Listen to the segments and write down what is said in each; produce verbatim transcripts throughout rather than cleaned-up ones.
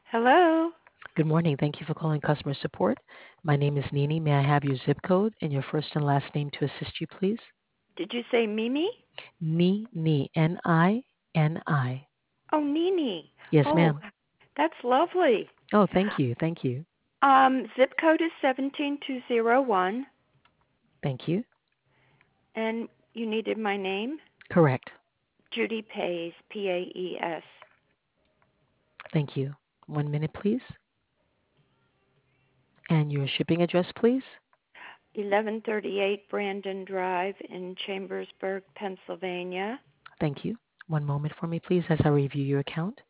Hello. Good morning. Thank you for calling customer support. My name is Nini. May I have your zip code and your first and last name to assist you, please? Did you say Mimi? Nini, N I N I. Oh, Nini. Yes, Oh, ma'am. that's lovely. Oh, thank you. Thank you. Um, zip code is seventeen two zero one, Thank you. and you needed my name? Correct. Judy Paes, P A E S. Thank you. One minute, please. And your shipping address, please? eleven thirty-eight Brandon Drive in Chambersburg, Pennsylvania. Thank you. One moment for me, please, as I review your account.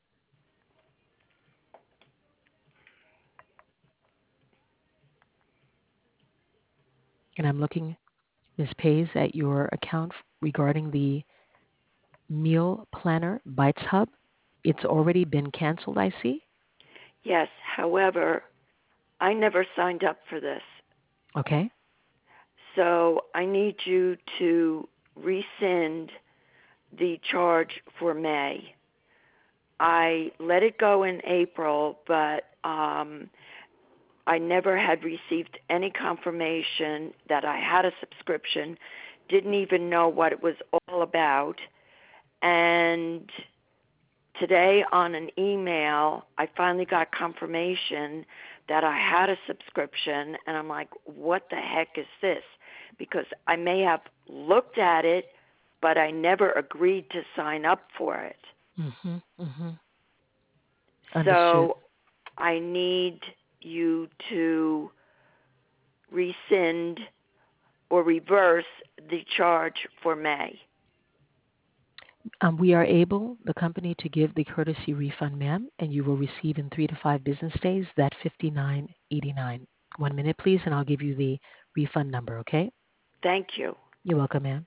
And I'm looking, Miz Pays, at your account regarding the meal planner Bites Hub. It's already been canceled, I see. Yes, however, I never signed up for this. Okay. So I need you to rescind the charge for May. I let it go in April, but um, I never had received any confirmation that I had a subscription, didn't even know what it was all about. And today on an email, I finally got confirmation that I had a subscription, and I'm like, what the heck is this? Because I may have looked at it, but I never agreed to sign up for it. Mm-hmm. Mm-hmm. Understood. So I need you to rescind or reverse the charge for May. Um, we are able, the company, to give the courtesy refund, ma'am, and you will receive in three to five business days that fifty-nine eighty-nine. One minute, please, and I'll give you the refund number, okay? Thank you. You're welcome, ma'am.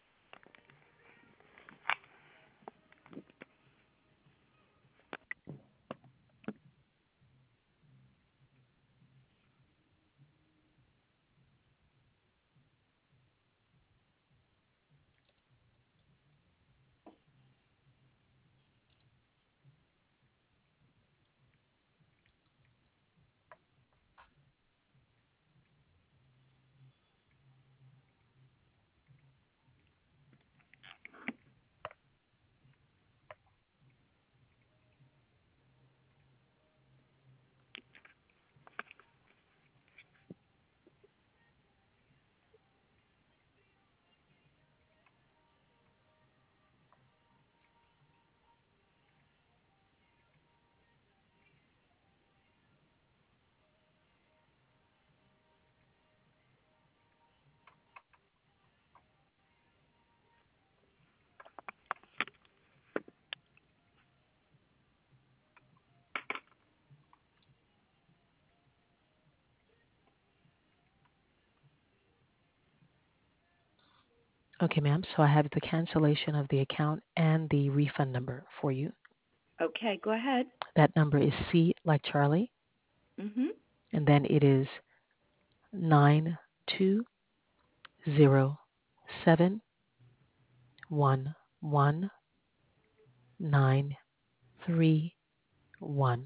Okay, ma'am, so I have the cancellation of the account and the refund number for you. Okay, go ahead. That number is C like Charlie, Mhm. and then it is nine two zero seven one one nine three one.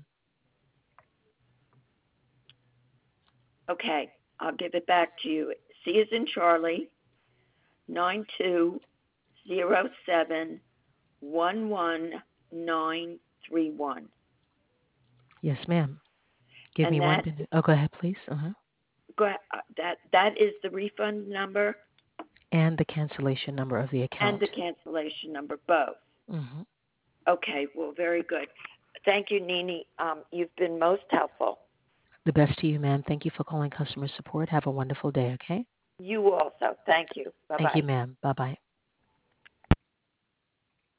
Okay, I'll give it back to you. C is in Charlie, nine two zero seven one one nine three one. Yes, ma'am. Give And me one that minute. Oh, go ahead, please. Uh-huh. go uh, that that is the refund number And the cancellation number of the and account. the cancellation number both. Hmm. Okay, well, very good. Thank you, Nini. Um, you've been most helpful. The best to you, ma'am. Thank you for calling customer support. Have a wonderful day, okay? You also. Thank you. Bye Thank you, bye. ma'am. Bye-bye.